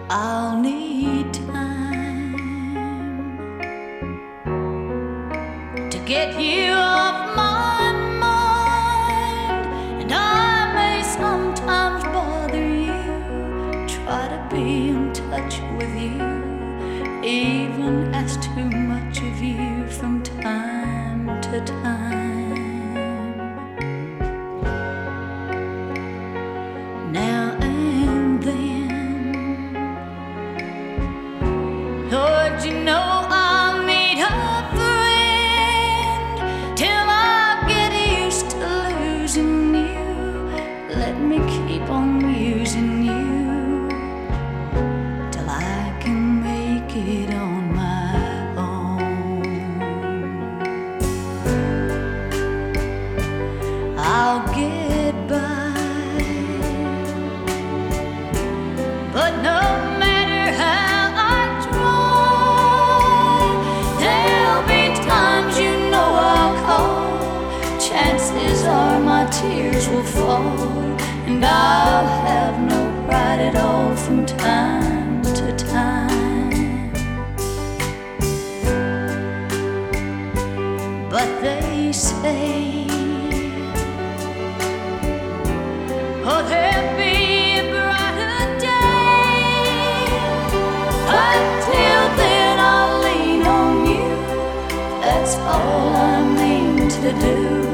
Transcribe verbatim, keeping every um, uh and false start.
I'll need time to get you off my mind, and I may sometimes bother you, try to be in touch with you, even ask too much of you from time to time. Now and then, Lord, you know I'll need a friend till I get used to losing you. Let me keep on using you till I can make it on my own. I'll get by, but no matter how I try, there'll be times you know I'll call. Chances are my tears will fall, and I'll have no pride at all from time to time. But they say, oh, there'll be a brighter day. Until then I'll lean on you, that's all I mean to do.